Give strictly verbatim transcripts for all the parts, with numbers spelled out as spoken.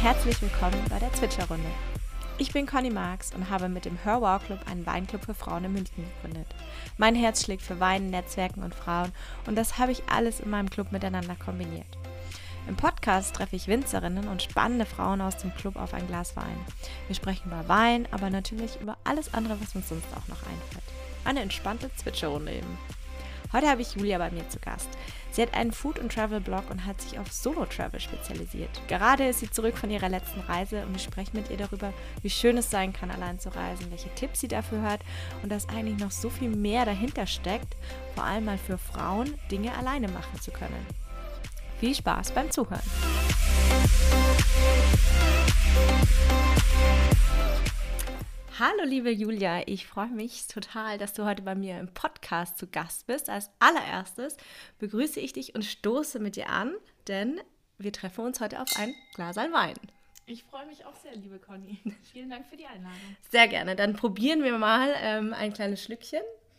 herzlich willkommen bei der Zwitscherrunde. Ich bin Conny Marx und habe mit dem Her Wow Club einen Weinclub für Frauen in München gegründet. Mein Herz schlägt für Wein, Netzwerken und Frauen und das habe ich alles in meinem Club miteinander kombiniert. Im Podcast treffe ich Winzerinnen und spannende Frauen aus dem Club auf ein Glas Wein. Wir sprechen über Wein, aber natürlich über alles andere, was uns sonst auch noch einfällt. Eine entspannte Zwitscherrunde eben. Heute habe ich Julia bei mir zu Gast. Sie hat einen Food- und Travel-Blog und hat sich auf Solo-Travel spezialisiert. Gerade ist sie zurück von ihrer letzten Reise und wir sprechen mit ihr darüber, wie schön es sein kann, allein zu reisen, welche Tipps sie dafür hat und dass eigentlich noch so viel mehr dahinter steckt, vor allem mal für Frauen, Dinge alleine machen zu können. Viel Spaß beim Zuhören! Hallo liebe Julia, ich freue mich total, dass du heute bei mir im Podcast zu Gast bist. Als allererstes begrüße ich dich und stoße mit dir an, denn wir treffen uns heute auf ein Glas Wein. Ich freue mich auch sehr, liebe Conny. Vielen Dank für die Einladung. Sehr gerne, dann probieren wir mal ähm, ein kleines Schlückchen.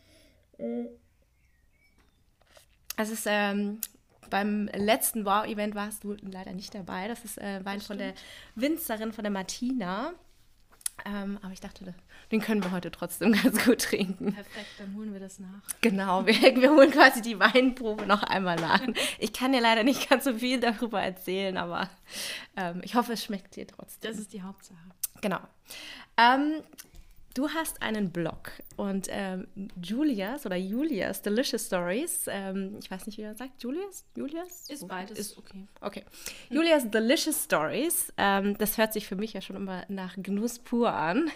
Es ist ähm, beim letzten Wow-Event warst du leider nicht dabei. Das ist äh, Wein das von der Winzerin, von der Martina. Ähm, aber ich dachte, den können wir heute trotzdem ganz gut trinken. Perfekt, dann holen wir das nach. Genau, wir, wir holen quasi die Weinprobe noch einmal nach. Ich kann dir leider nicht ganz so viel darüber erzählen, aber ähm, ich hoffe, es schmeckt dir trotzdem. Das ist die Hauptsache. Genau. Ähm, du hast einen Blog und ähm, Julias oder Julias Delicious Stories, ähm, ich weiß nicht, wie man sagt, Julias? Julias? Ist beides. Ist okay. Okay. Julias Delicious Stories, ähm, das hört sich für mich ja schon immer nach Genuss pur an.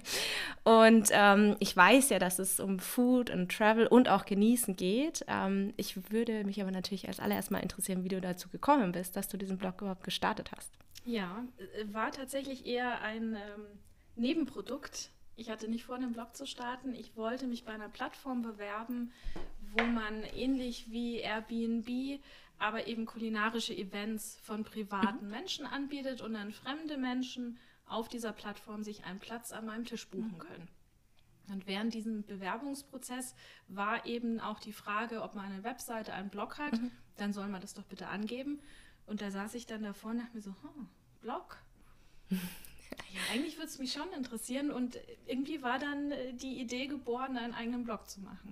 Und ähm, ich weiß ja, dass es um Food und Travel und auch Genießen geht. Ähm, ich würde mich aber natürlich als allererst mal interessieren, wie du dazu gekommen bist, dass du diesen Blog überhaupt gestartet hast. Ja, war tatsächlich eher ein ähm, Nebenprodukt. Ich hatte nicht vor, einen Blog zu starten. Ich wollte mich bei einer Plattform bewerben, wo man ähnlich wie Airbnb, aber eben kulinarische Events von privaten mhm. Menschen anbietet und dann fremde Menschen auf dieser Plattform sich einen Platz an meinem Tisch buchen mhm. können. Und während diesem Bewerbungsprozess war eben auch die Frage, ob man eine Webseite, einen Blog hat, mhm. dann soll man das doch bitte angeben. Und da saß ich dann davor und dachte mir so, hm, Blog? Ja, eigentlich würde es mich schon interessieren und irgendwie war dann die Idee geboren, einen eigenen Blog zu machen.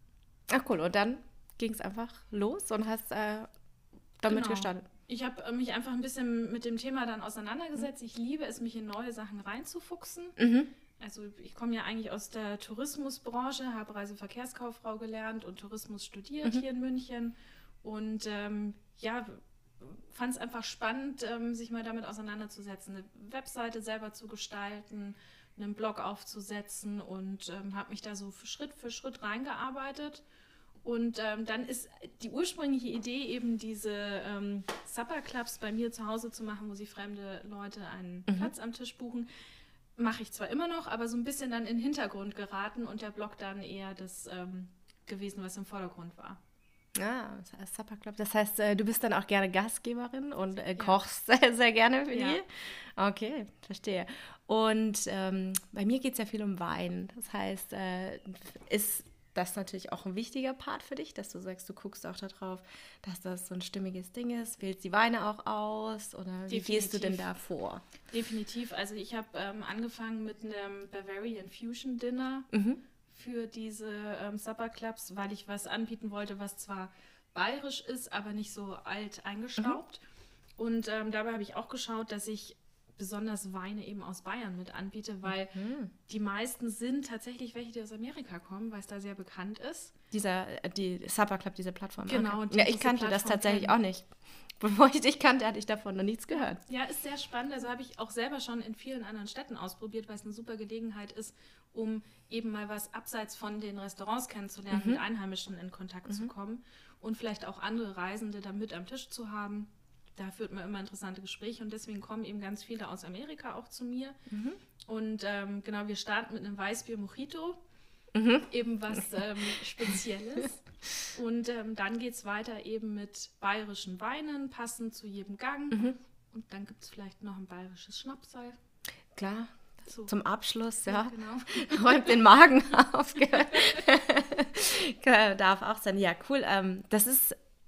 Ach cool, und dann ging es einfach los und hast äh, damit genau. gestartet? Ich habe mich einfach ein bisschen mit dem Thema dann auseinandergesetzt. Ich liebe es, mich in neue Sachen reinzufuchsen. Mhm. Also ich komme ja eigentlich aus der Tourismusbranche, habe Reiseverkehrskauffrau gelernt und Tourismus studiert mhm. hier in München und ähm, ja, fand es einfach spannend, ähm, sich mal damit auseinanderzusetzen, eine Webseite selber zu gestalten, einen Blog aufzusetzen und ähm, habe mich da so für Schritt für Schritt reingearbeitet. Und ähm, dann ist die ursprüngliche Idee eben diese ähm, Supper-Clubs bei mir zu Hause zu machen, wo sich fremde Leute einen mhm. Platz am Tisch buchen. Mache ich zwar immer noch, aber so ein bisschen dann in den Hintergrund geraten und der Blog dann eher das ähm, gewesen, was im Vordergrund war. Ah, Supper Club. Das heißt, du bist dann auch gerne Gastgeberin und äh, kochst ja. sehr, sehr gerne für ja. die? Okay, verstehe. Und ähm, bei mir geht es ja viel um Wein. Das heißt, äh, ist das natürlich auch ein wichtiger Part für dich, dass du sagst, du guckst auch darauf, dass das so ein stimmiges Ding ist? Wählst die Weine auch aus? Oder Definitiv. Wie gehst du denn da vor? Definitiv. Also ich habe ähm, angefangen mit einem Bavarian Fusion Dinner. Mhm. für diese ähm, Supper-Clubs, weil ich was anbieten wollte, was zwar bayerisch ist, aber nicht so alt eingestaubt. Mhm. Und ähm, dabei habe ich auch geschaut, dass ich besonders Weine eben aus Bayern mit anbiete, weil mhm. die meisten sind tatsächlich welche, die aus Amerika kommen, weil es da sehr bekannt ist. Dieser, die Supper Club, diese Plattform. Genau. Okay. Die, ja, ich kannte das tatsächlich kennen. auch nicht. Bevor ich dich kannte, hatte ich davon noch nichts gehört. Ja, ist sehr spannend. Also habe ich auch selber schon in vielen anderen Städten ausprobiert, weil es eine super Gelegenheit ist, um eben mal was abseits von den Restaurants kennenzulernen, mhm. mit Einheimischen in Kontakt mhm. zu kommen und vielleicht auch andere Reisende da mit am Tisch zu haben. Da führt man immer interessante Gespräche und deswegen kommen eben ganz viele aus Amerika auch zu mir. Mhm. Und ähm, genau, wir starten mit einem Weißbier Mojito, mhm. eben was ähm, Spezielles. Und ähm, dann geht es weiter eben mit bayerischen Weinen, passend zu jedem Gang. Mhm. Und dann gibt es vielleicht noch ein bayerisches Schnapsal. Klar, so. Zum Abschluss, ja. ja genau. Räumt den Magen auf. Darf auch sein. Ja, cool. Ähm, das ist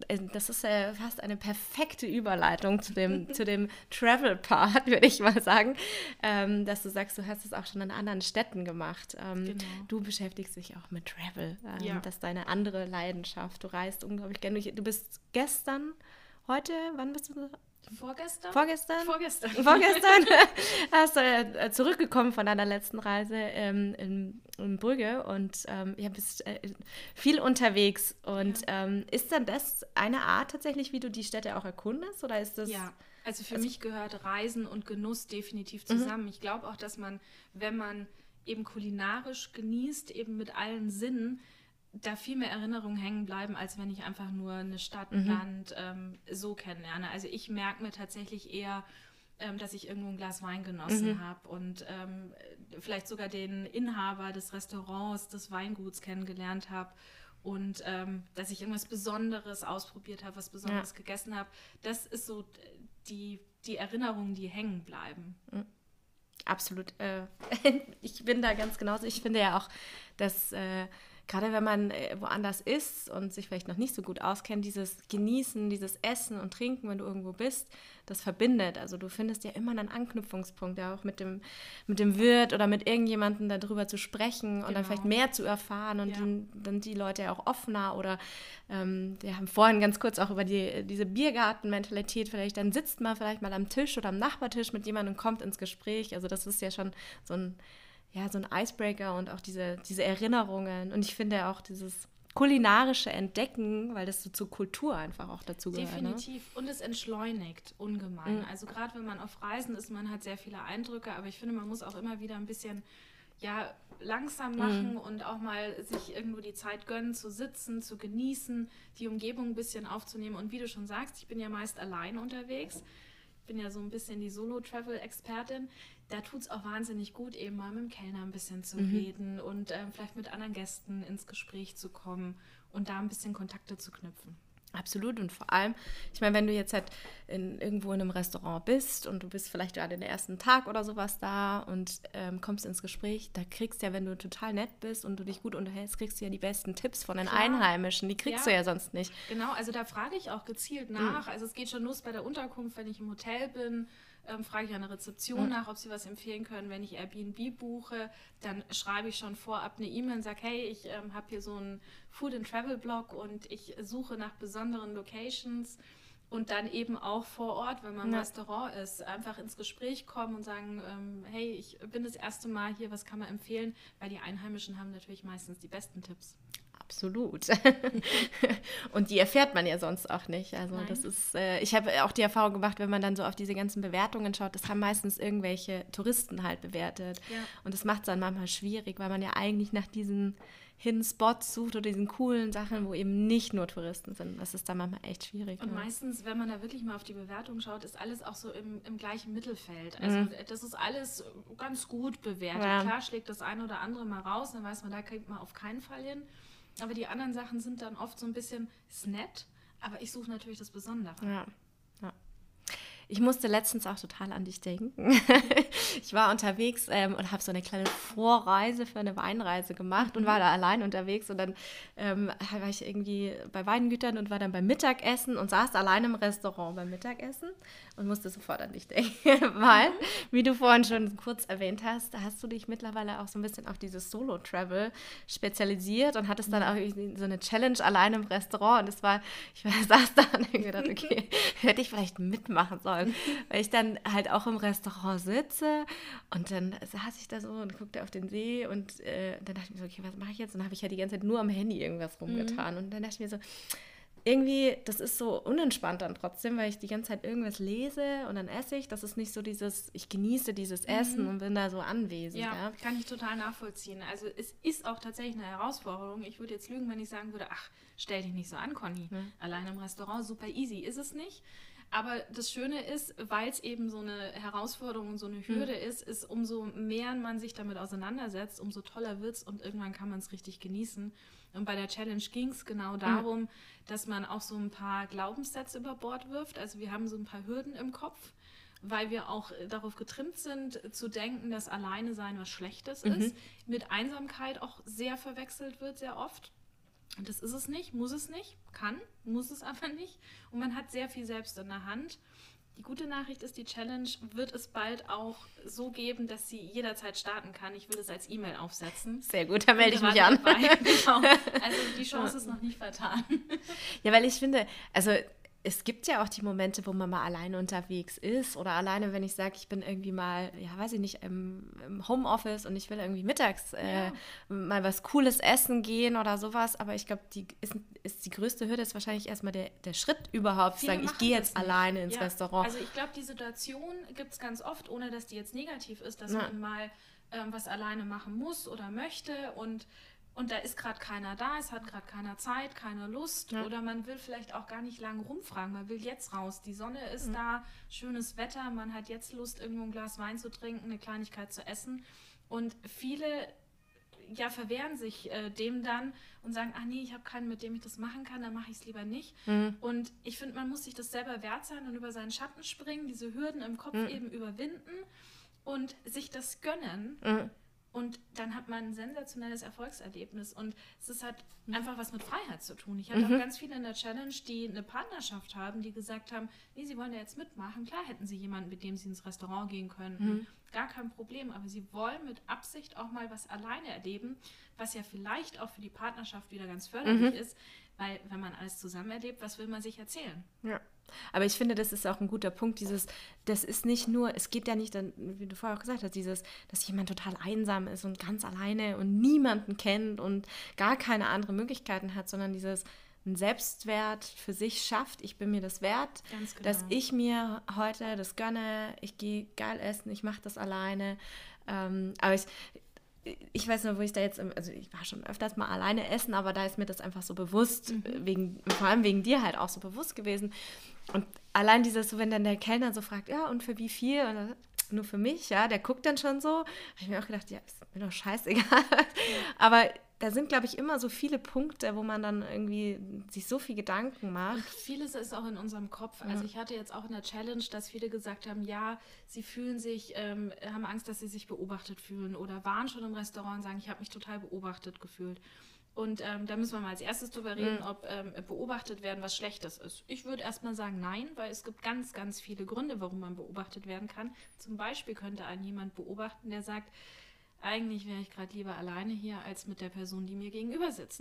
das ist äh, fast eine perfekte Überleitung zu dem, zu dem Travel-Part, würde ich mal sagen, ähm, dass du sagst, du hast es auch schon in anderen Städten gemacht. Ähm, genau. Du beschäftigst dich auch mit Travel. Ähm, ja. Das ist deine andere Leidenschaft. Du reist unglaublich gerne. Du bist gestern, heute, wann bist du? Vorgestern? Vorgestern? Vorgestern. Vorgestern hast du äh, zurückgekommen von deiner letzten Reise ähm, in, in Brügge und ähm, ja, bist äh, viel unterwegs. Und ja. ähm, ist dann das eine Art tatsächlich, wie du die Städte auch erkundest? Oder ist das... Ja, also für also, mich gehört Reisen und Genuss definitiv zusammen. Mhm. Ich glaube auch, dass man, wenn man eben kulinarisch genießt, eben mit allen Sinnen, da viel mehr Erinnerungen hängen bleiben, als wenn ich einfach nur eine Stadt, ein mhm. Land ähm, so kennenlerne. Also ich merke mir tatsächlich eher, ähm, dass ich irgendwo ein Glas Wein genossen mhm. habe und ähm, vielleicht sogar den Inhaber des Restaurants, des Weinguts kennengelernt habe und ähm, dass ich irgendwas Besonderes ausprobiert habe, was Besonderes ja. gegessen habe. Das ist so die, die Erinnerungen, die hängen bleiben. Mhm. Absolut. Äh, ich bin da ganz genauso. Ich finde ja auch, dass äh, gerade wenn man woanders ist und sich vielleicht noch nicht so gut auskennt, dieses Genießen, dieses Essen und Trinken, wenn du irgendwo bist, das verbindet. Also du findest ja immer einen Anknüpfungspunkt, ja auch mit dem, mit dem Wirt oder mit irgendjemandem darüber zu sprechen und genau. dann vielleicht mehr zu erfahren und ja. die, dann die Leute ja auch offener oder ähm, wir haben vorhin ganz kurz auch über die, diese Biergarten-Mentalität vielleicht, dann sitzt man vielleicht mal am Tisch oder am Nachbartisch mit jemandem und kommt ins Gespräch. Also das ist ja schon so ein Ja, so ein Icebreaker und auch diese, diese Erinnerungen. Und ich finde auch dieses kulinarische Entdecken, weil das so zur Kultur einfach auch dazu gehört. Definitiv. Ne? Und es entschleunigt ungemein. Mhm. Also gerade wenn man auf Reisen ist, man hat sehr viele Eindrücke, aber ich finde, man muss auch immer wieder ein bisschen ja, langsam machen mhm. und auch mal sich irgendwo die Zeit gönnen, zu sitzen, zu genießen, die Umgebung ein bisschen aufzunehmen. Und wie du schon sagst, ich bin ja meist allein unterwegs. Ich bin ja so ein bisschen die Solo-Travel-Expertin. Da tut es auch wahnsinnig gut, eben mal mit dem Kellner ein bisschen zu mhm. reden und ähm, vielleicht mit anderen Gästen ins Gespräch zu kommen und da ein bisschen Kontakte zu knüpfen. Absolut und vor allem, ich meine, wenn du jetzt halt in, irgendwo in einem Restaurant bist und du bist vielleicht gerade den ersten Tag oder sowas da und ähm, kommst ins Gespräch, da kriegst du ja, wenn du total nett bist und du dich gut unterhältst, kriegst du ja die besten Tipps von den Klar. Einheimischen, die kriegst ja. du ja sonst nicht. Genau, also da frage ich auch gezielt nach, mhm. also es geht schon los bei der Unterkunft, wenn ich im Hotel bin, Ähm, frage ich an der Rezeption mhm. nach, ob sie was empfehlen können. Wenn ich Airbnb buche, dann schreibe ich schon vorab eine E-Mail und sage, hey, ich ähm, habe hier so einen Food-and-Travel-Blog und ich suche nach besonderen Locations und dann eben auch vor Ort, wenn man im ja. Restaurant ist, einfach ins Gespräch kommen und sagen, ähm, hey, ich bin das erste Mal hier, was kann man empfehlen? Weil die Einheimischen haben natürlich meistens die besten Tipps. Absolut. Und die erfährt man ja sonst auch nicht. Also Nein. das ist, äh, ich habe auch die Erfahrung gemacht, wenn man dann so auf diese ganzen Bewertungen schaut, das haben meistens irgendwelche Touristen halt bewertet. Ja. Und das macht es dann manchmal schwierig, weil man ja eigentlich nach diesen Hidden Spots sucht oder diesen coolen Sachen, wo eben nicht nur Touristen sind. Das ist dann manchmal echt schwierig. Und ja. meistens, wenn man da wirklich mal auf die Bewertung schaut, ist alles auch so im, im gleichen Mittelfeld. Also mhm. das ist alles ganz gut bewertet. Ja. Klar schlägt das eine oder andere mal raus, dann weiß man, da kriegt man auf keinen Fall hin. Aber die anderen Sachen sind dann oft so ein bisschen, ist nett, aber ich suche natürlich das Besondere. Ja, ja. Ich musste letztens auch total an dich denken. Ich war unterwegs ähm, und habe so eine kleine Vorreise für eine Weinreise gemacht und war da allein unterwegs. Und dann ähm, war ich irgendwie bei Weingütern und war dann beim Mittagessen und saß allein im Restaurant beim Mittagessen und musste sofort an dich denken. Weil, wie du vorhin schon kurz erwähnt hast, da hast du dich mittlerweile auch so ein bisschen auf dieses Solo-Travel spezialisiert und hattest dann auch so eine Challenge allein im Restaurant. Und das war, ich war, saß da und habe gedacht, okay, hätte ich vielleicht mitmachen sollen. Weil ich dann halt auch im Restaurant sitze und dann saß ich da so und guckte auf den See und äh, dann dachte ich mir so, okay, was mache ich jetzt? Und dann habe ich ja die ganze Zeit nur am Handy irgendwas rumgetan. Mhm. Und dann dachte ich mir so, irgendwie, das ist so unentspannt dann trotzdem, weil ich die ganze Zeit irgendwas lese und dann esse ich. Das ist nicht so dieses, ich genieße dieses Essen mhm. und bin da so anwesend. Ja, ja, kann ich total nachvollziehen. Also es ist auch tatsächlich eine Herausforderung. Ich würde jetzt lügen, wenn ich sagen würde, ach, stell dich nicht so an, Conny. Mhm. Allein im Restaurant, super easy. Ist es nicht. Aber das Schöne ist, weil es eben so eine Herausforderung und so eine Hürde mhm. ist, ist, umso mehr man sich damit auseinandersetzt, umso toller wird es und irgendwann kann man es richtig genießen. Und bei der Challenge ging es genau darum, mhm. dass man auch so ein paar Glaubenssätze über Bord wirft. Also wir haben so ein paar Hürden im Kopf, weil wir auch darauf getrimmt sind, zu denken, dass Alleine sein was Schlechtes mhm. ist. Mit Einsamkeit auch sehr verwechselt wird, sehr oft. Und das ist es nicht, muss es nicht, kann, muss es aber nicht. Und man hat sehr viel selbst in der Hand. Die gute Nachricht ist, die Challenge wird es bald auch so geben, dass sie jederzeit starten kann. Ich will das als E-Mail aufsetzen. Sehr gut, da melde ich mich an. Genau. Also die Chance ist noch nicht vertan. Ja, weil ich finde, also es gibt ja auch die Momente, wo man mal alleine unterwegs ist oder alleine, wenn ich sage, ich bin irgendwie mal, ja, weiß ich nicht, im, im Homeoffice und ich will irgendwie mittags äh, ja. mal was Cooles essen gehen oder sowas. Aber ich glaube, die ist, ist die größte Hürde ist wahrscheinlich erstmal der, der Schritt überhaupt, zu sagen, ich gehe jetzt alleine ins ja. Restaurant. Also ich glaube, die Situation gibt es ganz oft, ohne dass die jetzt negativ ist, dass ja. man mal ähm, was alleine machen muss oder möchte und Und da ist gerade keiner da, es hat gerade keiner Zeit, keine Lust ja. oder man will vielleicht auch gar nicht lange rumfragen, man will jetzt raus. Die Sonne ist mhm. da, schönes Wetter, man hat jetzt Lust, irgendwo ein Glas Wein zu trinken, eine Kleinigkeit zu essen. Und viele ja, verwehren sich äh, dem dann und sagen, ach nee, ich habe keinen, mit dem ich das machen kann, dann mache ich es lieber nicht. Mhm. Und ich finde, man muss sich das selber wert sein und über seinen Schatten springen, diese Hürden im Kopf mhm. eben überwinden und sich das gönnen. Mhm. Und dann hat man ein sensationelles Erfolgserlebnis. Und es ist halt mhm. einfach was mit Freiheit zu tun. Ich hatte mhm. auch ganz viele in der Challenge, die eine Partnerschaft haben, die gesagt haben, nee, sie wollen ja jetzt mitmachen. Klar hätten sie jemanden, mit dem sie ins Restaurant gehen könnten. Mhm. Gar kein Problem. Aber sie wollen mit Absicht auch mal was alleine erleben, was ja vielleicht auch für die Partnerschaft wieder ganz förderlich mhm. ist. Weil wenn man alles zusammen erlebt, was will man sich erzählen? Ja. Aber ich finde, das ist auch ein guter Punkt, dieses, das ist nicht nur, es geht ja nicht, dann, wie du vorher auch gesagt hast, dieses, dass jemand total einsam ist und ganz alleine und niemanden kennt und gar keine anderen Möglichkeiten hat, sondern dieses einen Selbstwert für sich schafft, ich bin mir das wert, Ganz genau. dass ich mir heute das gönne, ich gehe geil essen, ich mache das alleine, ähm, aber ich Ich weiß nur, wo ich da jetzt, also ich war schon öfters mal alleine essen, aber da ist mir das einfach so bewusst, mhm. wegen, vor allem wegen dir halt auch so bewusst gewesen. Und allein dieses, so wenn dann der Kellner so fragt, ja, und für wie viel? Und dann, nur für mich, ja, der guckt dann schon so. Habe ich mir auch gedacht, ja, ist mir doch scheißegal. Ja. Aber da sind, glaube ich, immer so viele Punkte, wo man dann irgendwie sich so viel Gedanken macht. Und vieles ist auch in unserem Kopf. Also ja. ich hatte jetzt auch in der Challenge, dass viele gesagt haben, ja, sie fühlen sich, ähm, haben Angst, dass sie sich beobachtet fühlen oder waren schon im Restaurant und sagen, ich habe mich total beobachtet gefühlt. Und ähm, da müssen wir mal als erstes drüber reden, mhm. ob ähm, beobachtet werden was Schlechtes ist. Ich würde erstmal sagen, nein, weil es gibt ganz, ganz viele Gründe, warum man beobachtet werden kann. Zum Beispiel könnte einen jemand beobachten, der sagt, eigentlich wäre ich gerade lieber alleine hier, als mit der Person, die mir gegenüber sitzt.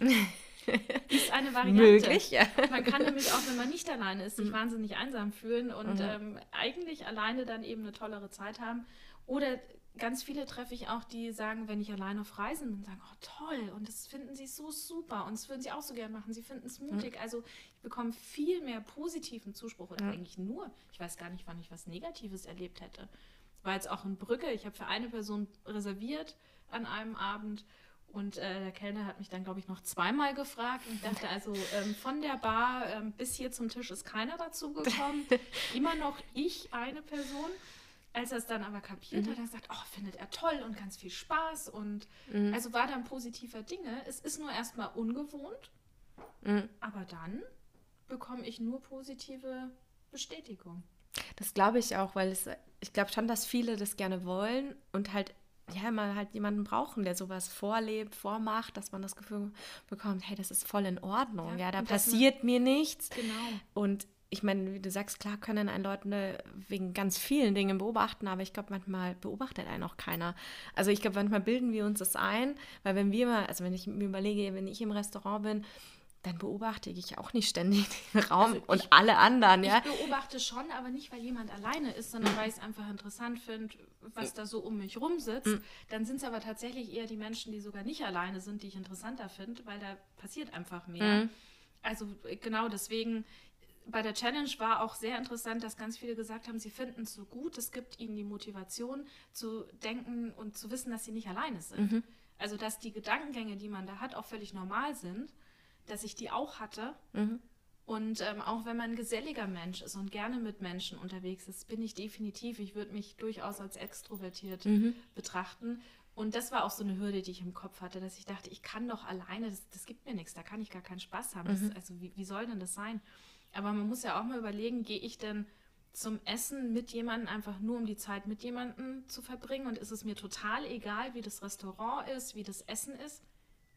Ist eine Variante. Möglich, ja. Man kann nämlich auch, wenn man nicht alleine ist, sich mhm. wahnsinnig einsam fühlen und mhm. ähm, eigentlich alleine dann eben eine tollere Zeit haben. Oder ganz viele treffe ich auch, die sagen, wenn ich alleine auf Reisen bin, sagen, oh toll, und das finden sie so super und das würden sie auch so gerne machen, sie finden es mutig. Mhm. Also ich bekomme viel mehr positiven Zuspruch oder mhm. eigentlich nur. Ich weiß gar nicht, wann ich was Negatives erlebt hätte. War jetzt auch in Brügge, ich habe für eine Person reserviert an einem Abend und äh, der Kellner hat mich dann, glaube ich, noch zweimal gefragt und ich dachte also, ähm, von der Bar ähm, bis hier zum Tisch ist keiner dazu gekommen, immer noch ich, eine Person. Als er es dann aber kapiert mhm. hat, hat er gesagt, oh, findet er toll und ganz viel Spaß und mhm. also war dann positiver Dinge. Es ist nur erstmal ungewohnt, mhm. aber dann bekomme ich nur positive Bestätigung. Das glaube ich auch, weil es, ich glaube schon, dass viele das gerne wollen und halt, ja, mal halt jemanden brauchen, der sowas vorlebt, vormacht, dass man das Gefühl bekommt, hey, das ist voll in Ordnung, ja, ja da passiert man, mir nichts. Genau. Und ich meine, wie du sagst, klar können einen Leute wegen ganz vielen Dingen beobachten, aber ich glaube, manchmal beobachtet einen auch keiner. Also ich glaube, manchmal bilden wir uns das ein, weil wenn wir mal, also wenn ich mir überlege, wenn ich im Restaurant bin, dann beobachte ich auch nicht ständig den Raum also und ich, alle anderen, ja. Ich beobachte schon, aber nicht, weil jemand alleine ist, sondern weil ich es einfach interessant finde, was da so um mich rum sitzt. Mhm. Dann sind es aber tatsächlich eher die Menschen, die sogar nicht alleine sind, die ich interessanter finde, weil da passiert einfach mehr. Mhm. Also genau deswegen, bei der Challenge war auch sehr interessant, dass ganz viele gesagt haben, sie finden es so gut, es gibt ihnen die Motivation zu denken und zu wissen, dass sie nicht alleine sind. Mhm. Also dass die Gedankengänge, die man da hat, auch völlig normal sind, dass ich die auch hatte. Mhm. Und ähm, auch wenn man ein geselliger Mensch ist und gerne mit Menschen unterwegs ist, bin ich definitiv, ich würde mich durchaus als extrovertiert mhm. betrachten. Und das war auch so eine Hürde, die ich im Kopf hatte, dass ich dachte, ich kann doch alleine, das, das gibt mir nichts, da kann ich gar keinen Spaß haben. Mhm. Das, also wie, wie soll denn das sein? Aber man muss ja auch mal überlegen, gehe ich denn zum Essen mit jemandem einfach nur, um die Zeit mit jemandem zu verbringen? Und ist es mir total egal, wie das Restaurant ist, wie das Essen ist?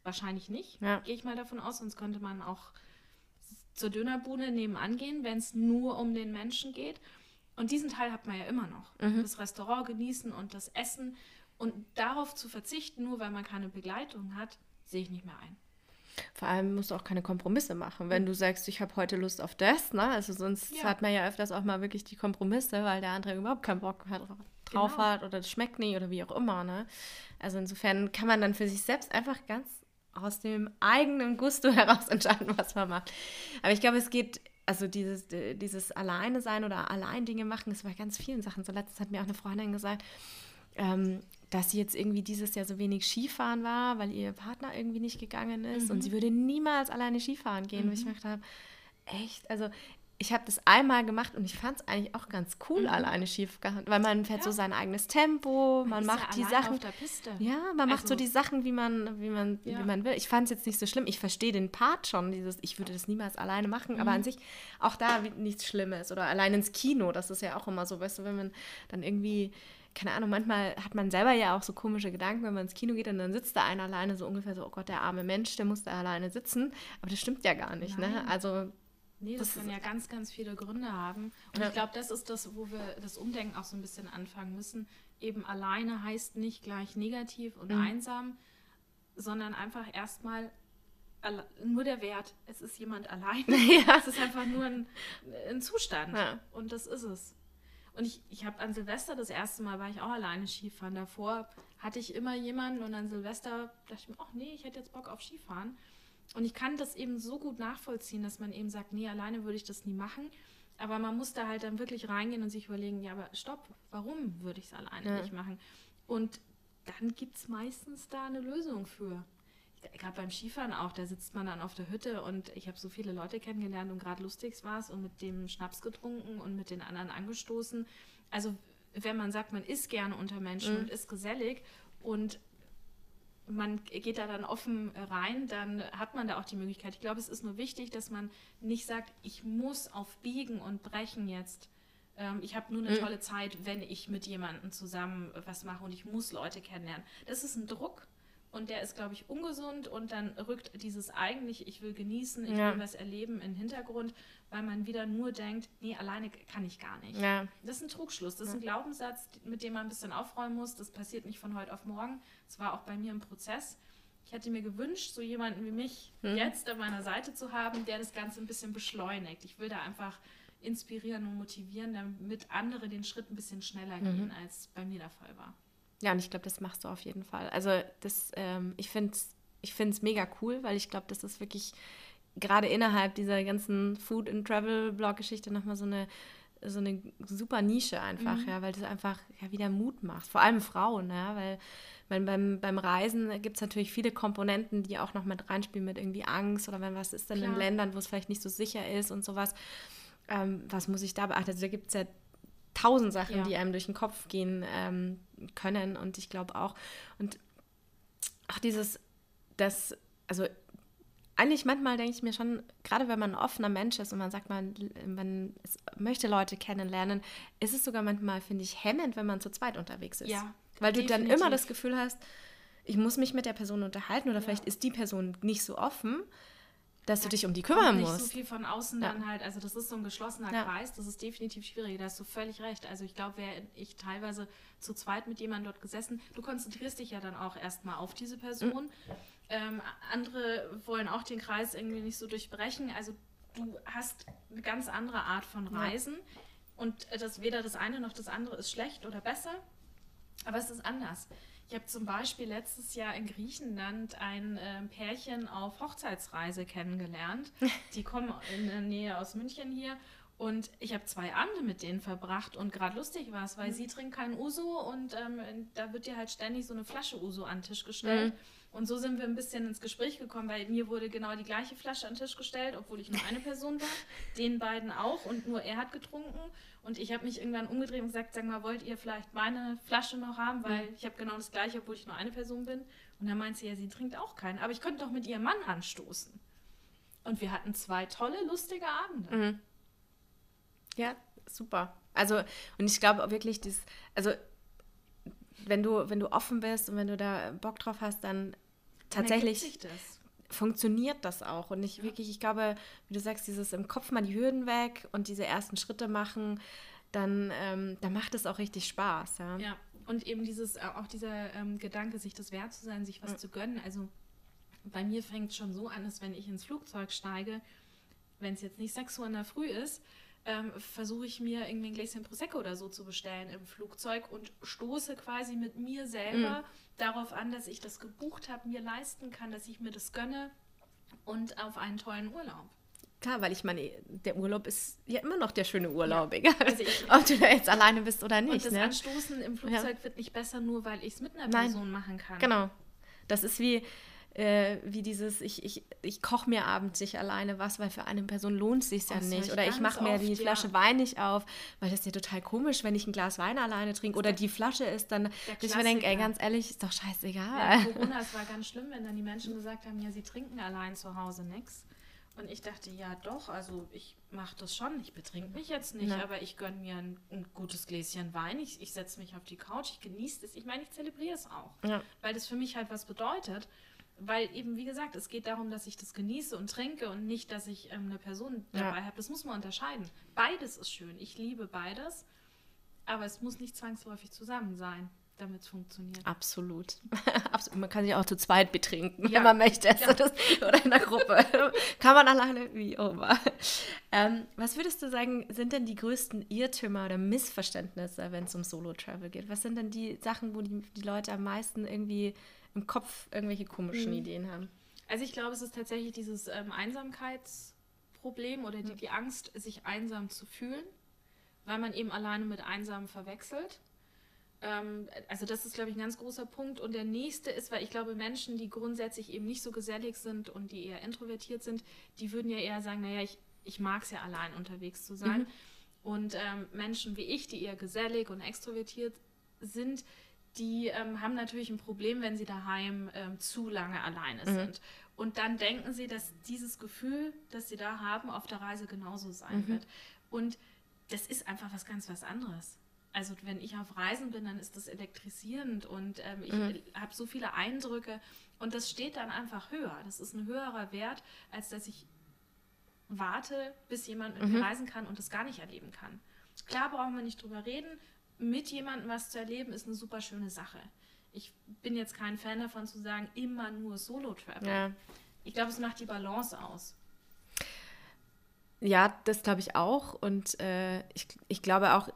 wahrscheinlich nicht, ja. gehe ich mal davon aus, sonst könnte man auch zur Dönerbude nebenan gehen, wenn es nur um den Menschen geht. Und diesen Teil hat man ja immer noch. Mhm. Das Restaurant genießen und das Essen. Und darauf zu verzichten, nur weil man keine Begleitung hat, sehe ich nicht mehr ein. Vor allem musst du auch keine Kompromisse machen. Wenn du sagst, ich habe heute Lust auf das, ne? Also sonst ja. hat man ja öfters auch mal wirklich die Kompromisse, weil der andere überhaupt keinen Bock hat, drauf genau. hat oder das schmeckt nicht oder wie auch immer, ne? Also insofern kann man dann für sich selbst einfach ganz aus dem eigenen Gusto heraus entscheiden, was man macht. Aber ich glaube, es geht, also dieses, dieses Alleine sein oder allein Dinge machen, ist bei ganz vielen Sachen. So letztens hat mir auch eine Freundin gesagt, ähm, dass sie jetzt irgendwie dieses Jahr so wenig Skifahren war, weil ihr Partner irgendwie nicht gegangen ist. Mhm. Und sie würde niemals alleine Skifahren gehen. Mhm. Wo ich mir gedacht habe, echt? Also ich habe das einmal gemacht und ich fand es eigentlich auch ganz cool, mhm. alleine Skifahren, weil man fährt ja. so sein eigenes Tempo, man, man macht ja die Sachen. Auf der Piste. Ja, man also, macht so die Sachen, wie man, wie man, ja. wie man will. Ich fand es jetzt nicht so schlimm. Ich verstehe den Part schon, dieses, ich würde das niemals alleine machen, mhm. aber an sich auch da nichts Schlimmes. Oder allein ins Kino, das ist ja auch immer so, weißt du, wenn man dann irgendwie, keine Ahnung, manchmal hat man selber ja auch so komische Gedanken, wenn man ins Kino geht und dann sitzt da einer alleine, so ungefähr so, oh Gott, der arme Mensch, der muss da alleine sitzen. Aber das stimmt ja gar nicht, Nein. ne? Also Nee, das, das kann ja ganz, ganz viele Gründe haben. Und ja. ich glaube, das ist das, wo wir das Umdenken auch so ein bisschen anfangen müssen. Eben alleine heißt nicht gleich negativ und mhm. einsam, sondern einfach erstmal alle, nur der Wert. Es ist jemand alleine. Ja. Es ist einfach nur ein, ein Zustand. Ja. Und das ist es. Und ich, ich habe an Silvester das erste Mal, war ich auch alleine Skifahren. Davor hatte ich immer jemanden und an Silvester dachte ich mir, ach nee, ich hätte jetzt Bock auf Skifahren. Und ich kann das eben so gut nachvollziehen, dass man eben sagt, nee, alleine würde ich das nie machen. Aber man muss da halt dann wirklich reingehen und sich überlegen, ja, aber stopp, warum würde ich es alleine ja. nicht machen? Und dann gibt es meistens da eine Lösung für. Gerade beim Skifahren auch, da sitzt man dann auf der Hütte und ich habe so viele Leute kennengelernt und gerade lustig war es und mit dem Schnaps getrunken und mit den anderen angestoßen. Also wenn man sagt, man ist gerne unter Menschen mhm. und ist gesellig und man geht da dann offen rein, dann hat man da auch die Möglichkeit. Ich glaube, es ist nur wichtig, dass man nicht sagt, ich muss auf Biegen und Brechen jetzt. Ähm, ich habe nur eine mhm. tolle Zeit, wenn ich mit jemandem zusammen was mache und ich muss Leute kennenlernen. Das ist ein Druck und der ist, glaube ich, ungesund und dann rückt dieses eigentlich, ich will genießen, ich ja. will was erleben, in den Hintergrund, weil man wieder nur denkt, nee, alleine kann ich gar nicht. Ja. Das ist ein Trugschluss, das ist ein Glaubenssatz, mit dem man ein bisschen aufräumen muss. Das passiert nicht von heute auf morgen. Das war auch bei mir im Prozess. Ich hätte mir gewünscht, so jemanden wie mich hm. jetzt an meiner Seite zu haben, der das Ganze ein bisschen beschleunigt. Ich will da einfach inspirieren und motivieren, damit andere den Schritt ein bisschen schneller gehen, mhm. als bei mir der Fall war. Ja, und ich glaube, das machst du auf jeden Fall. Also das, ähm, ich finde es ich find's mega cool, weil ich glaube, das ist wirklich gerade innerhalb dieser ganzen Food- and Travel-Blog-Geschichte nochmal so eine, so eine super Nische einfach, mhm. ja, weil das einfach ja, wieder Mut macht. Vor allem Frauen, ja, weil mein, beim, beim Reisen gibt es natürlich viele Komponenten, die auch noch mit reinspielen, mit irgendwie Angst oder wenn was ist denn Klar. in Ländern, wo es vielleicht nicht so sicher ist und sowas. Ähm, was muss ich da beachten? Also da gibt es ja tausend Sachen, ja. die einem durch den Kopf gehen ähm, können und ich glaube auch, und auch dieses, das, also eigentlich manchmal denke ich mir schon, gerade wenn man ein offener Mensch ist und man sagt, man, man möchte Leute kennenlernen, ist es sogar manchmal, finde ich, hemmend, wenn man zu zweit unterwegs ist. Ja, weil du definitiv. dann immer das Gefühl hast, ich muss mich mit der Person unterhalten oder ja. vielleicht ist die Person nicht so offen, dass da du dich um die kümmern musst. Nicht so viel von außen ja. dann halt, also das ist so ein geschlossener ja. Kreis, das ist definitiv schwierig, da hast du völlig recht. Also ich glaube, wäre ich teilweise zu zweit mit jemandem dort gesessen, du konzentrierst dich ja dann auch erstmal auf diese Person. Mhm. Ähm, andere wollen auch den Kreis irgendwie nicht so durchbrechen, also du hast eine ganz andere Art von Reisen ja. und das, weder das eine noch das andere ist schlecht oder besser, aber es ist anders. Ich habe zum Beispiel letztes Jahr in Griechenland ein äh, Pärchen auf Hochzeitsreise kennengelernt. Die kommen in der Nähe aus München hier und ich habe zwei Abende mit denen verbracht und gerade lustig war es, weil mhm. sie trinkt kein Uso und ähm, da wird dir halt ständig so eine Flasche Uso an den Tisch gestellt. Mhm. Und so sind wir ein bisschen ins Gespräch gekommen, weil mir wurde genau die gleiche Flasche an den Tisch gestellt, obwohl ich nur eine Person war, den beiden auch und nur er hat getrunken. Und ich habe mich irgendwann umgedreht und gesagt, sag mal, wollt ihr vielleicht meine Flasche noch haben, weil mhm. ich habe genau das Gleiche, obwohl ich nur eine Person bin. Und dann meinte sie, ja, sie trinkt auch keinen, aber ich könnte doch mit ihrem Mann anstoßen. Und wir hatten zwei tolle, lustige Abende. Mhm. Ja, super. Also, und ich glaube auch wirklich, das, also wenn du, wenn du offen bist und wenn du da Bock drauf hast, dann tatsächlich funktioniert das auch. Und ich ja. wirklich, ich glaube, wie du sagst, dieses im Kopf mal die Hürden weg und diese ersten Schritte machen, dann, ähm, dann macht es auch richtig Spaß. Ja, ja. Und eben dieses, auch dieser ähm, Gedanke, sich das wert zu sein, sich was ja. zu gönnen. Also bei mir fängt es schon so an, dass wenn ich ins Flugzeug steige, wenn es jetzt nicht sechs Uhr in der Früh ist, ähm, versuche ich mir irgendwie ein Gläschen Prosecco oder so zu bestellen im Flugzeug und stoße quasi mit mir selber mhm. darauf an, dass ich das gebucht habe, mir leisten kann, dass ich mir das gönne und auf einen tollen Urlaub. Klar, weil ich meine, der Urlaub ist ja immer noch der schöne Urlaub, ja. egal, also ich, ob du da jetzt alleine bist oder nicht. Und das ne? Anstoßen im Flugzeug ja. wird nicht besser, nur weil ich es mit einer Nein. Person machen kann. Genau. Das ist wie, äh, wie dieses, ich, ich, ich koche mir abends nicht alleine was, weil für eine Person lohnt es sich ja oh, nicht. Oder ich mache mir die Flasche ja. Wein nicht auf, weil das ist ja total komisch, wenn ich ein Glas Wein alleine trinke. Oder die Flasche ist dann, ich mir denke, ey, ganz ehrlich, ist doch scheißegal. Ja, Corona, es war ganz schlimm, wenn dann die Menschen gesagt haben, ja, sie trinken allein zu Hause nichts. Und ich dachte, ja doch, also ich mache das schon, ich betrink mich jetzt nicht, ja. aber ich gönne mir ein, ein gutes Gläschen Wein, ich, ich setze mich auf die Couch, ich genieße es, ich meine, ich zelebriere es auch, ja. weil das für mich halt was bedeutet, weil eben, wie gesagt, es geht darum, dass ich das genieße und trinke und nicht, dass ich ähm, eine Person dabei ja. habe, das muss man unterscheiden. Beides ist schön, ich liebe beides, aber es muss nicht zwangsläufig zusammen sein, damit es funktioniert. Absolut. Absolut. Man kann sich auch zu zweit betrinken, ja. wenn man möchte. Ja. Das, oder in der Gruppe. Kann man alleine, wie auch immer. Ähm, was würdest du sagen, sind denn die größten Irrtümer oder Missverständnisse, wenn es um Solo-Travel geht? Was sind denn die Sachen, wo die, die Leute am meisten irgendwie im Kopf irgendwelche komischen mhm. Ideen haben? Also ich glaube, es ist tatsächlich dieses ähm, Einsamkeitsproblem oder die, die Angst, sich einsam zu fühlen, weil man eben alleine mit einsam verwechselt. Also das ist, glaube ich, ein ganz großer Punkt. Und der nächste ist, weil ich glaube, Menschen, die grundsätzlich eben nicht so gesellig sind und die eher introvertiert sind, die würden ja eher sagen, naja, ich, ich mag es ja allein unterwegs zu sein. Mhm. Und ähm, Menschen wie ich, die eher gesellig und extrovertiert sind, die ähm, haben natürlich ein Problem, wenn sie daheim ähm, zu lange alleine mhm. sind. Und dann denken sie, dass dieses Gefühl, das sie da haben, auf der Reise genauso sein mhm. wird. Und das ist einfach was ganz was anderes. Also wenn ich auf Reisen bin, dann ist das elektrisierend und ähm, ich mhm. habe so viele Eindrücke und das steht dann einfach höher. Das ist ein höherer Wert, als dass ich warte, bis jemand mit mhm. mir reisen kann und das gar nicht erleben kann. Klar brauchen wir nicht drüber reden, mit jemandem was zu erleben, ist eine super schöne Sache. Ich bin jetzt kein Fan davon zu sagen, immer nur Solo-Travel. Ja. Ich glaube, es macht die Balance aus. Ja, das glaube ich auch und äh, ich, ich glaube auch,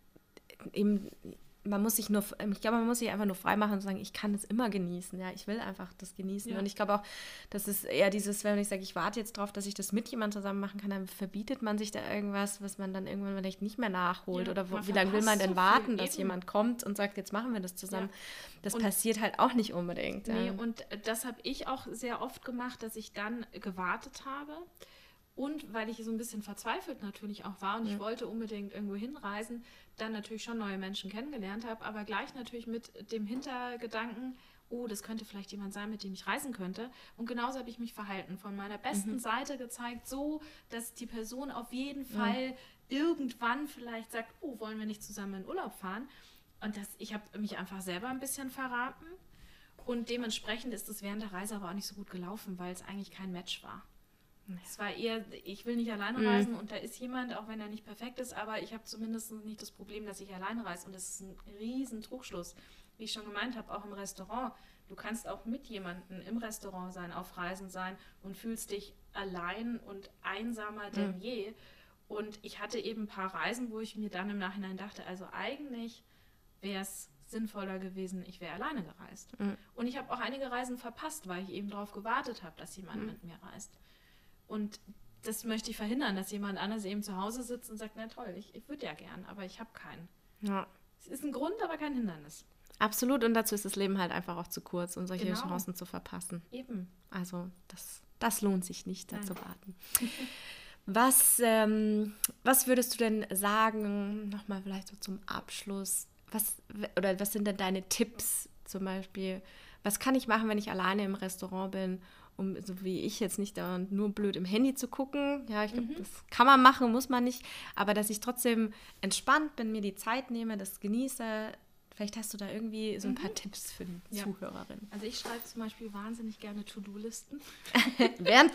eben, man muss sich nur, ich glaube, man muss sich einfach nur freimachen und sagen, ich kann das immer genießen, ja, ich will einfach das genießen. Ja. Und ich glaube auch, das ist eher dieses, wenn ich sage, ich warte jetzt drauf, dass ich das mit jemandem zusammen machen kann, dann verbietet man sich da irgendwas, was man dann irgendwann vielleicht nicht mehr nachholt. Ja, oder wo, wie lange will man denn so warten, dass eben. jemand kommt und sagt, jetzt machen wir das zusammen. Ja. Das und passiert halt auch nicht unbedingt. Nee, ja. Und das habe ich auch sehr oft gemacht, dass ich dann gewartet habe. Und weil ich so ein bisschen verzweifelt natürlich auch war und ja. ich wollte unbedingt irgendwo hinreisen, dann natürlich schon neue Menschen kennengelernt habe, aber gleich natürlich mit dem Hintergedanken, oh, das könnte vielleicht jemand sein, mit dem ich reisen könnte. Und genauso habe ich mich verhalten, von meiner besten mhm. Seite gezeigt, so, dass die Person auf jeden Fall ja. irgendwann vielleicht sagt, oh, wollen wir nicht zusammen in Urlaub fahren? Und das, ich habe mich einfach selber ein bisschen verraten und dementsprechend ist es während der Reise aber auch nicht so gut gelaufen, weil es eigentlich kein Match war. Es war eher, ich will nicht alleine reisen mhm. und da ist jemand, auch wenn er nicht perfekt ist, aber ich habe zumindest nicht das Problem, dass ich alleine reise und das ist ein riesen Trugschluss. Wie ich schon gemeint habe, auch im Restaurant. Du kannst auch mit jemandem im Restaurant sein, auf Reisen sein und fühlst dich allein und einsamer denn mhm. je. Und ich hatte eben ein paar Reisen, wo ich mir dann im Nachhinein dachte, also eigentlich wäre es sinnvoller gewesen, ich wäre alleine gereist. Mhm. Und ich habe auch einige Reisen verpasst, weil ich eben darauf gewartet habe, dass jemand mhm. mit mir reist. Und das möchte ich verhindern, dass jemand anderes eben zu Hause sitzt und sagt, na toll, ich, ich würde ja gern, aber ich habe keinen. Ja. Es ist ein Grund, aber kein Hindernis. Absolut, und dazu ist das Leben halt einfach auch zu kurz, um solche genau. Chancen zu verpassen. Eben. Also das, das lohnt sich nicht, da zu warten. Was, ähm, was würdest du denn sagen, nochmal vielleicht so zum Abschluss, was, oder was sind denn deine Tipps zum Beispiel, was kann ich machen, wenn ich alleine im Restaurant bin, um, so wie ich jetzt nicht da nur blöd im Handy zu gucken. Ja, ich glaube, mhm. das kann man machen, muss man nicht. Aber dass ich trotzdem entspannt bin, mir die Zeit nehme, das genieße, Vielleicht hast du da irgendwie so ein paar Mhm. Tipps für die Ja. Zuhörerinnen. Also ich schreibe zum Beispiel wahnsinnig gerne To-Do-Listen. Während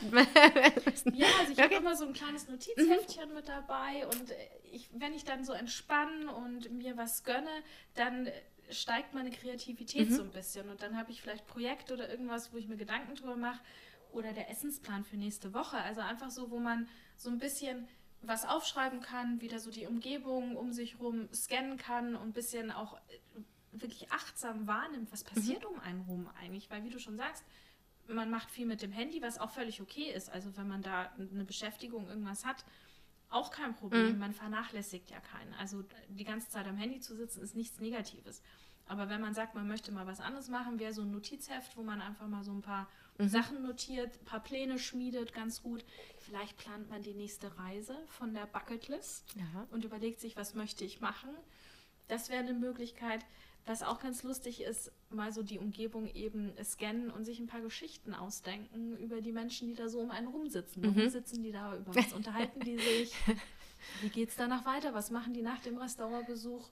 Ja, also ich Okay. habe immer so ein kleines Notizheftchen mit dabei und äh, ich, wenn ich dann so entspanne und mir was gönne, dann äh, steigt meine Kreativität Mhm. so ein bisschen und dann habe ich vielleicht Projekte oder irgendwas, wo ich mir Gedanken drüber mache oder der Essensplan für nächste Woche. Also einfach so, wo man so ein bisschen was aufschreiben kann, wieder so die Umgebung um sich rum scannen kann und ein bisschen auch äh, wirklich achtsam wahrnimmt, was passiert um einen rum eigentlich, weil wie du schon sagst, man macht viel mit dem Handy, was auch völlig okay ist. Also wenn man da eine Beschäftigung, irgendwas hat, auch kein Problem. Mhm. Man vernachlässigt ja keinen. Also die ganze Zeit am Handy zu sitzen, ist nichts Negatives. Aber wenn man sagt, man möchte mal was anderes machen, wäre so ein Notizheft, wo man einfach mal so ein paar Mhm. Sachen notiert, ein paar Pläne schmiedet, ganz gut. Vielleicht plant man die nächste Reise von der Bucketlist Ja. und überlegt sich, was möchte ich machen. Das wäre eine Möglichkeit. Was auch ganz lustig ist, mal so die Umgebung eben scannen und sich ein paar Geschichten ausdenken über die Menschen, die da so um einen rumsitzen. Warum Mhm. sitzen die da? Über was unterhalten die sich? Wie geht es danach weiter? Was machen die nach dem Restaurantbesuch?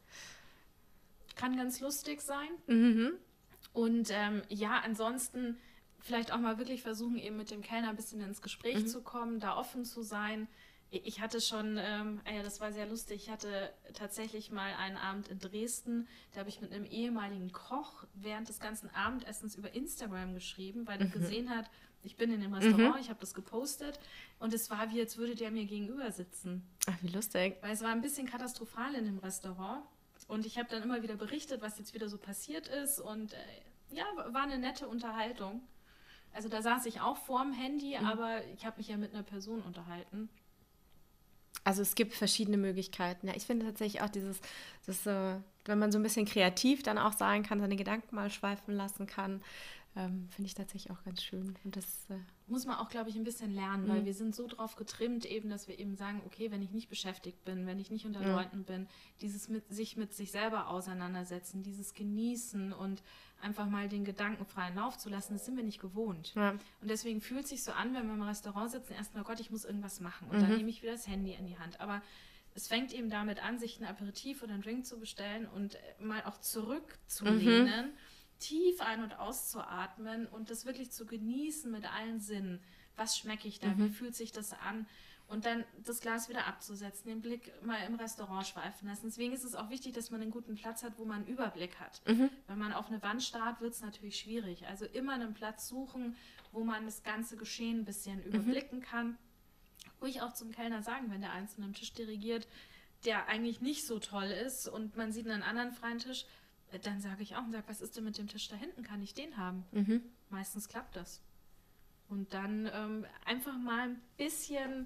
Kann ganz lustig sein. Mhm. Und ähm, ja, ansonsten vielleicht auch mal wirklich versuchen, eben mit dem Kellner ein bisschen ins Gespräch Mhm. zu kommen, da offen zu sein. Ich hatte schon, ähm, ah ja, das war sehr lustig, ich hatte tatsächlich mal einen Abend in Dresden, da habe ich mit einem ehemaligen Koch während des ganzen Abendessens über Instagram geschrieben, weil er gesehen hat, ich bin in dem Restaurant, Mhm. ich habe das gepostet und es war wie, als würde der mir gegenüber sitzen. Ach, wie lustig. Weil es war ein bisschen katastrophal in dem Restaurant. Und ich habe dann immer wieder berichtet, was jetzt wieder so passiert ist. Und äh, ja, war eine nette Unterhaltung. Also da saß ich auch vorm Handy, Mhm. aber ich habe mich ja mit einer Person unterhalten. Also es gibt verschiedene Möglichkeiten. Ja, ich finde tatsächlich auch dieses, das, äh, wenn man so ein bisschen kreativ dann auch sein kann, seine Gedanken mal schweifen lassen kann, ähm, finde ich tatsächlich auch ganz schön. Und das, äh, Muss man auch, glaube ich, ein bisschen lernen, weil Mhm. wir sind so drauf getrimmt eben, dass wir eben sagen, okay, wenn ich nicht beschäftigt bin, wenn ich nicht unter Ja. Leuten bin, dieses mit sich mit sich selber auseinandersetzen, dieses Genießen und einfach mal den Gedanken freien Lauf zu lassen, das sind wir nicht gewohnt. ja. Und deswegen fühlt es sich so an, wenn wir im Restaurant sitzen, erstmal, Gott, ich muss irgendwas machen. Und dann Mhm. nehme ich wieder das Handy in die Hand. Aber es fängt eben damit an, sich ein Aperitif oder einen Drink zu bestellen und äh, mal auch zurückzulehnen, tief ein- und auszuatmen und das wirklich zu genießen mit allen Sinnen. Was schmecke ich da? Mhm. Wie fühlt sich das an? Und dann das Glas wieder abzusetzen, den Blick mal im Restaurant schweifen lassen. Deswegen ist es auch wichtig, dass man einen guten Platz hat, wo man einen Überblick hat. Mhm. Wenn man auf eine Wand starrt, wird es natürlich schwierig. Also immer einen Platz suchen, wo man das ganze Geschehen ein bisschen überblicken kann. Ruhig auch zum Kellner sagen, wenn der Einzelne am Tisch dirigiert, der eigentlich nicht so toll ist und man sieht einen anderen freien Tisch, äh, dann sage ich auch und sage, was ist denn mit dem Tisch da hinten? Kann ich den haben? Mhm. Meistens klappt das. Und dann ähm, einfach mal ein bisschen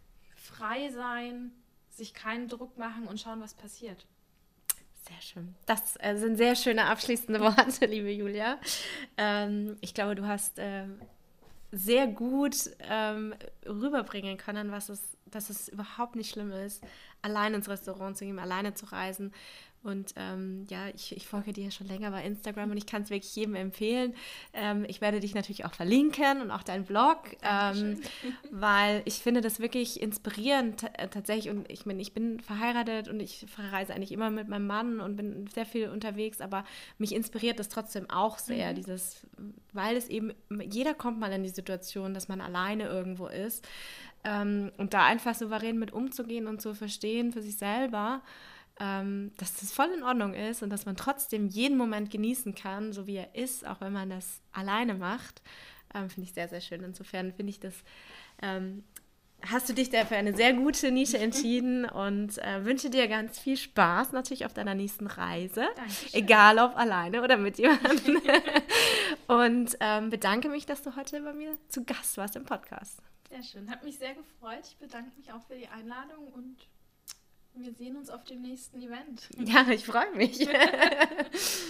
frei sein, sich keinen Druck machen und schauen, was passiert. Sehr schön. Das äh, sind sehr schöne abschließende Worte, liebe Julia. Ähm, ich glaube, du hast ähm, sehr gut ähm, rüberbringen können, was es, dass es überhaupt nicht schlimm ist, allein ins Restaurant zu gehen, alleine zu reisen. Und ähm, ja, ich, ich folge dir schon länger bei Instagram und ich kann es wirklich jedem empfehlen. Ähm, ich werde dich natürlich auch verlinken und auch deinen Blog, ähm, weil ich finde das wirklich inspirierend t- äh, tatsächlich. Und ich meine, ich bin verheiratet und ich verreise eigentlich immer mit meinem Mann und bin sehr viel unterwegs, aber mich inspiriert das trotzdem auch sehr, Mhm. dieses, weil es eben, jeder kommt mal in die Situation, dass man alleine irgendwo ist. Ähm, und da einfach souverän mit umzugehen und zu verstehen für sich selber, ähm, dass das voll in Ordnung ist und dass man trotzdem jeden Moment genießen kann, so wie er ist, auch wenn man das alleine macht, ähm, finde ich sehr, sehr schön. Insofern finde ich das, ähm, hast du dich da für eine sehr gute Nische entschieden und äh, wünsche dir ganz viel Spaß natürlich auf deiner nächsten Reise, Dankeschön. egal ob alleine oder mit jemandem. Und ähm, bedanke mich, dass du heute bei mir zu Gast warst im Podcast. Sehr schön. Hat mich sehr gefreut. Ich bedanke mich auch für die Einladung und wir sehen uns auf dem nächsten Event. Ja, ich freue mich.